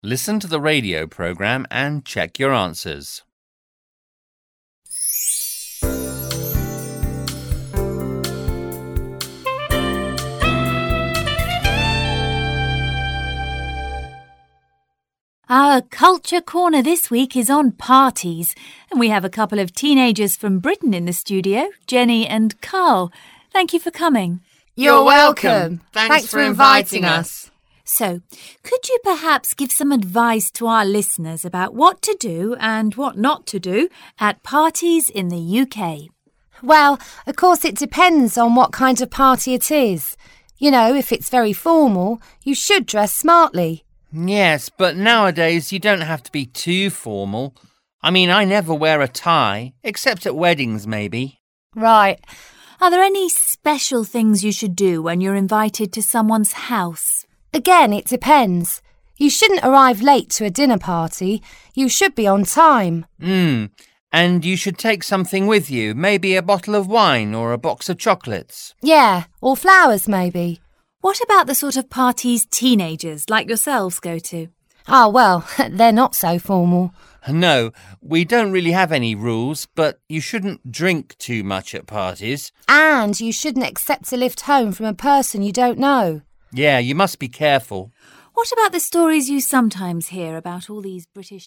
Listen to the radio programme and check your answers. Our Culture Corner this week is on parties, and we have a couple of teenagers from Britain in the studio, Jenny and Carl. Thank you for coming. You're welcome. Thanks for inviting us. So, could you perhaps give some advice to our listeners about what to do and what not to do at parties in the UK? Well, of course it depends on what kind of party it is. You know, if it's very formal, you should dress smartly. Yes, but nowadays you don't have to be too formal. I mean, I never wear a tie, except at weddings maybe. Right. Are there any special things you should do when you're invited to someone's house? Again, it depends. You shouldn't arrive late to a dinner party. You should be on time. And you should take something with you, maybe a bottle of wine or a box of chocolates. Yeah, or flowers maybe. What about the sort of parties teenagers like yourselves go to? Oh, well, they're not so formal. No, we don't really have any rules, but you shouldn't drink too much at parties. And you shouldn't accept a lift home from a person you don't know. Yeah, you must be careful. What about the stories you sometimes hear about all these British